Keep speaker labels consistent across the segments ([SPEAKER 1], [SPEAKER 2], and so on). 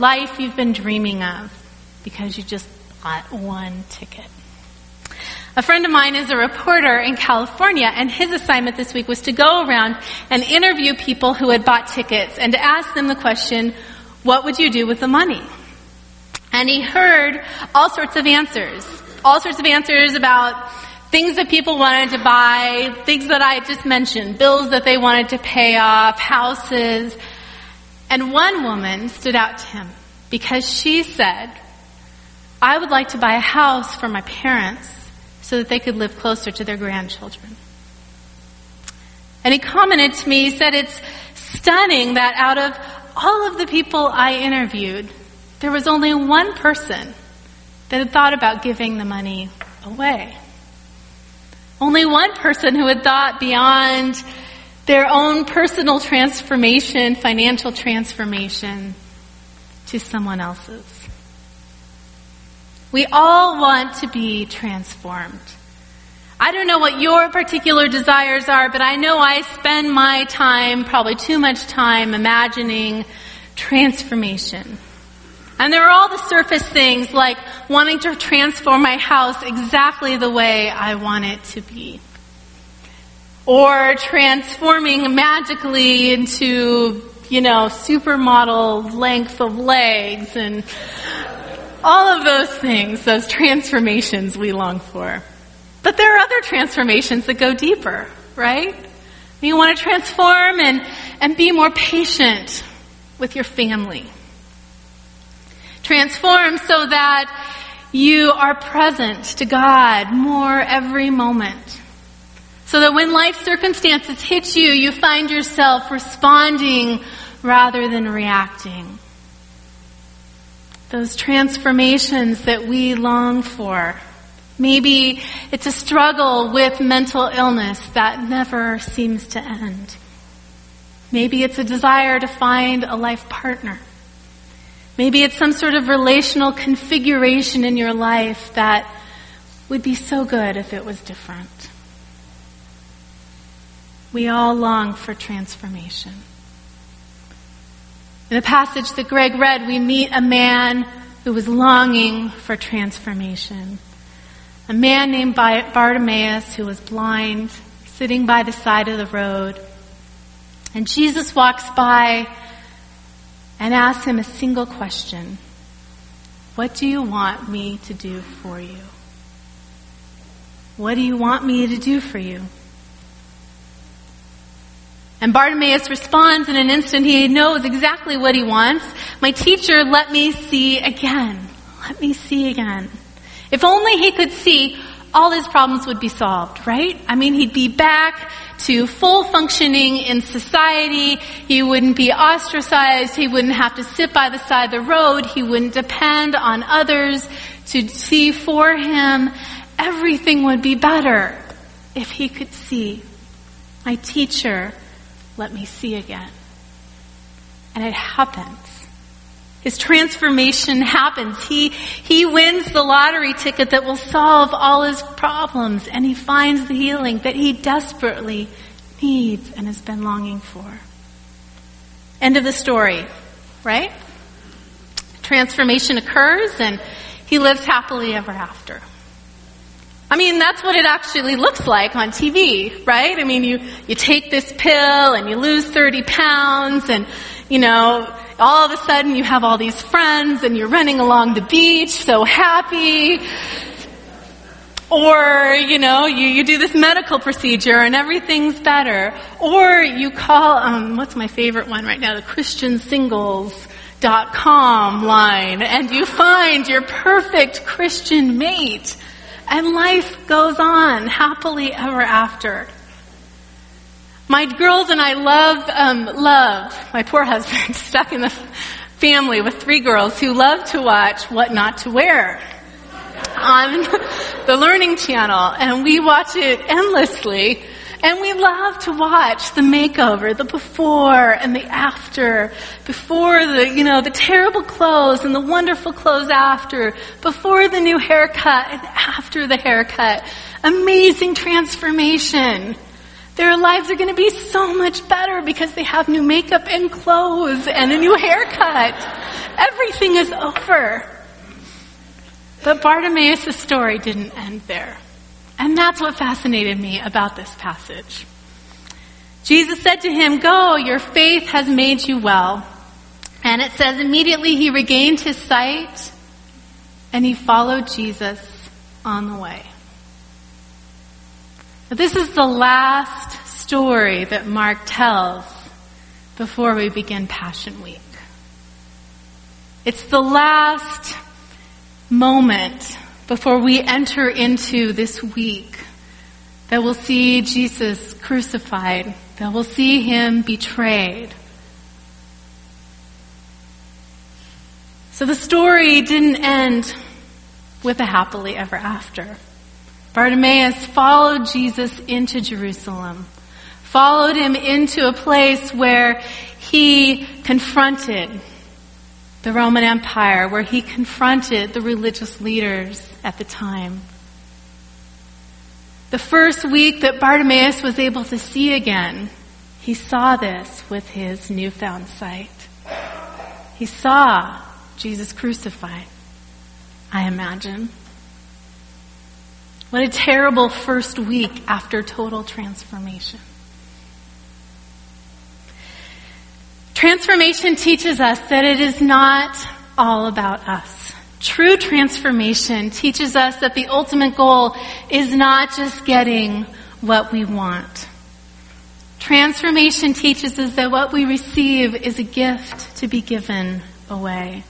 [SPEAKER 1] life you've been dreaming of because you just bought one ticket. A friend of mine is a reporter in California, and his assignment this week was to go around and interview people who had bought tickets and to ask them the question, what would you do with the money? And he heard all sorts of answers about things that people wanted to buy, things that I just mentioned, bills that they wanted to pay off, houses. And one woman stood out to him because she said, I would like to buy a house for my parents so that they could live closer to their grandchildren. And he commented to me, he said, it's stunning that out of all of the people I interviewed, there was only one person that had thought about giving the money away. Only one person who had thought beyond their own personal transformation, financial transformation, to someone else's. We all want to be transformed. I don't know what your particular desires are, but I know I spend my time, probably too much time, imagining transformation. And there are all the surface things like wanting to transform my house exactly the way I want it to be. Or transforming magically into, supermodel length of legs and all of those things, those transformations we long for. But there are other transformations that go deeper, right? You want to transform and be more patient with your family. Transform so that you are present to God more every moment. So that when life circumstances hit you, you find yourself responding rather than reacting. Those transformations that we long for. Maybe it's a struggle with mental illness that never seems to end. Maybe it's a desire to find a life partner. Maybe it's some sort of relational configuration in your life that would be so good if it was different. We all long for transformation. In the passage that Greg read, we meet a man who was longing for transformation. A man named Bartimaeus who was blind, sitting by the side of the road. And Jesus walks by and asks him a single question. What do you want me to do for you? What do you want me to do for you? And Bartimaeus responds in an instant. He knows exactly what he wants. My teacher, let me see again. Let me see again. If only he could see, all his problems would be solved, right? He'd be back to full functioning in society. He wouldn't be ostracized. He wouldn't have to sit by the side of the road. He wouldn't depend on others to see for him. Everything would be better if he could see. My teacher, let me see again. And it happens. His transformation happens. He wins the lottery ticket that will solve all his problems, and he finds the healing that he desperately needs and has been longing for. End of the story, right? Transformation occurs, and he lives happily ever after. That's what it actually looks like on TV, right? You take this pill and you lose 30 pounds and, all of a sudden you have all these friends and you're running along the beach so happy. Or, you do this medical procedure and everything's better. Or you call, what's my favorite one right now? The ChristianSingles.com line, and you find your perfect Christian mate. And life goes on happily ever after. My girls and I love my poor husband, stuck in the family with 3 girls who love to watch What Not to Wear on the Learning Channel. And we watch it endlessly. And we love to watch the makeover, the before and the after, before the terrible clothes and the wonderful clothes after, before the new haircut and after the haircut. Amazing transformation. Their lives are going to be so much better because they have new makeup and clothes and a new haircut. Everything is over. But Bartimaeus' story didn't end there. And that's what fascinated me about this passage. Jesus said to him, "Go, your faith has made you well." And it says immediately he regained his sight and he followed Jesus on the way. But this is the last story that Mark tells before we begin Passion Week. It's the last moment before we enter into this week that we'll see Jesus crucified, that we'll see him betrayed. So the story didn't end with a happily ever after. Bartimaeus followed Jesus into Jerusalem, followed him into a place where he confronted the Roman Empire, where he confronted the religious leaders at the time. The first week that Bartimaeus was able to see again, he saw this with his newfound sight. He saw Jesus crucified, I imagine. What a terrible first week after total transformation. Transformation teaches us that it is not all about us. True transformation teaches us that the ultimate goal is not just getting what we want. Transformation teaches us that what we receive is a gift to be given away.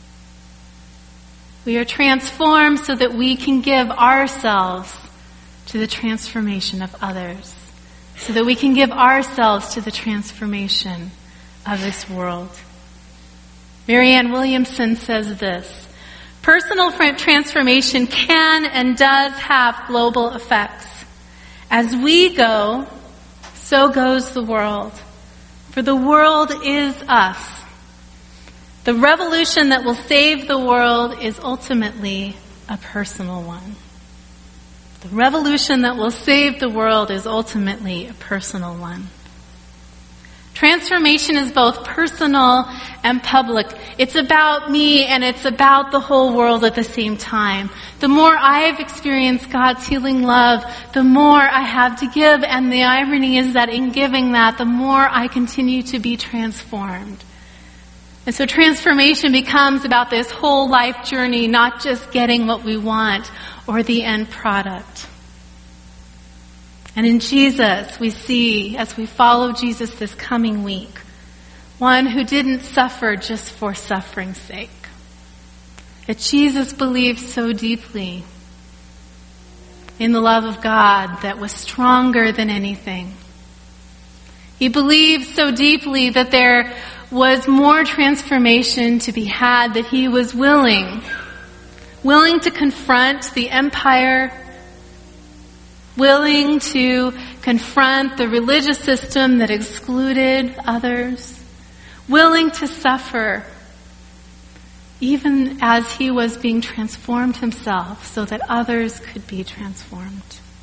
[SPEAKER 1] We are transformed so that we can give ourselves to the transformation of others, so that we can give ourselves to the transformation of this world. Marianne Williamson says this: personal transformation can and does have global effects. As we go, so goes the world. For the world is us. The revolution that will save the world is ultimately a personal one. The revolution that will save the world is ultimately a personal one. Transformation is both personal and public. It's about me and it's about the whole world at the same time. The more I've experienced God's healing love, the more I have to give. And the irony is that in giving that, the more I continue to be transformed. And so transformation becomes about this whole life journey, not just getting what we want or the end product. And in Jesus, we see, as we follow Jesus this coming week, one who didn't suffer just for suffering's sake. That Jesus believed so deeply in the love of God that was stronger than anything. He believed so deeply that there was more transformation to be had, that he was willing to confront the empire, willing to confront the religious system that excluded others, willing to suffer, even as he was being transformed himself so that others could be transformed.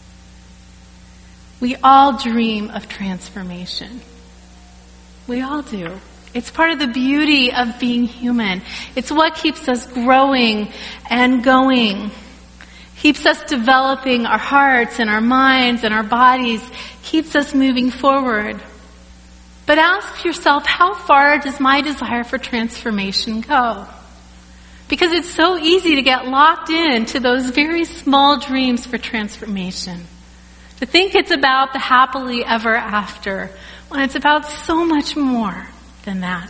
[SPEAKER 1] We all dream of transformation. We all do. It's part of the beauty of being human. It's what keeps us growing and going. Keeps us developing our hearts and our minds and our bodies. Keeps us moving forward. But ask yourself, how far does my desire for transformation go? Because it's so easy to get locked into those very small dreams for transformation. To think it's about the happily ever after, when it's about so much more than that.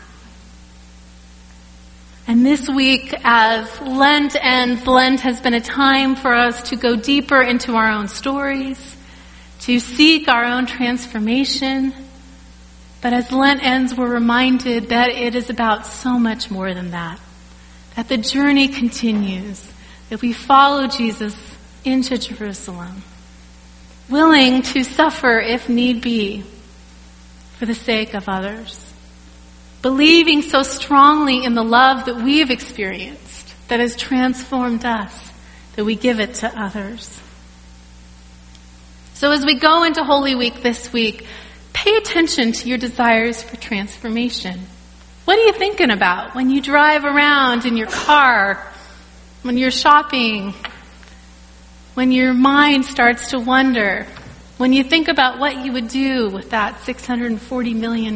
[SPEAKER 1] And this week, as Lent ends, Lent has been a time for us to go deeper into our own stories, to seek our own transformation. But as Lent ends, we're reminded that it is about so much more than that. That the journey continues, that we follow Jesus into Jerusalem, willing to suffer if need be for the sake of others. Believing so strongly in the love that we have experienced, that has transformed us, that we give it to others. So as we go into Holy Week this week, pay attention to your desires for transformation. What are you thinking about when you drive around in your car, when you're shopping, when your mind starts to wander, when you think about what you would do with that $640 million?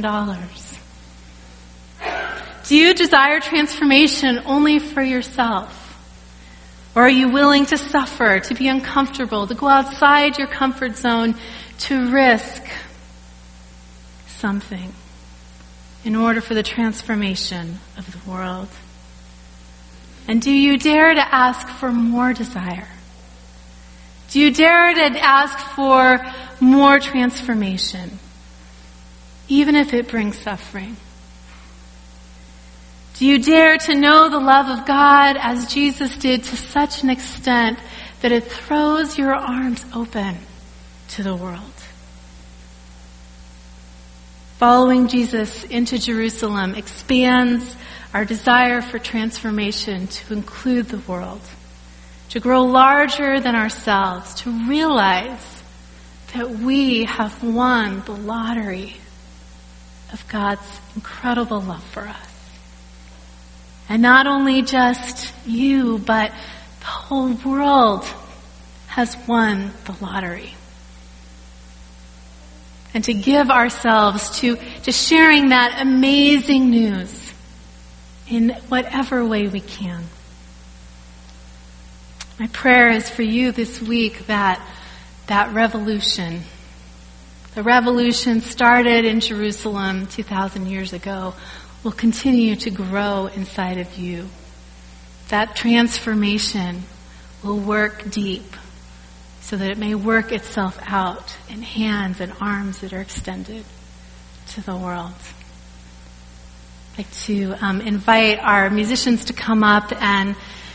[SPEAKER 1] Do you desire transformation only for yourself? Or are you willing to suffer, to be uncomfortable, to go outside your comfort zone, to risk something in order for the transformation of the world? And do you dare to ask for more desire? Do you dare to ask for more transformation, even if it brings suffering? Do you dare to know the love of God as Jesus did to such an extent that it throws your arms open to the world? Following Jesus into Jerusalem expands our desire for transformation to include the world, to grow larger than ourselves, to realize that we have won the lottery of God's incredible love for us. And not only just you, but the whole world has won the lottery. And to give ourselves to sharing that amazing news in whatever way we can. My prayer is for you this week that revolution, the revolution started in Jerusalem 2,000 years ago, will continue to grow inside of you. That transformation will work deep so that it may work itself out in hands and arms that are extended to the world. I'd like to invite our musicians to come up and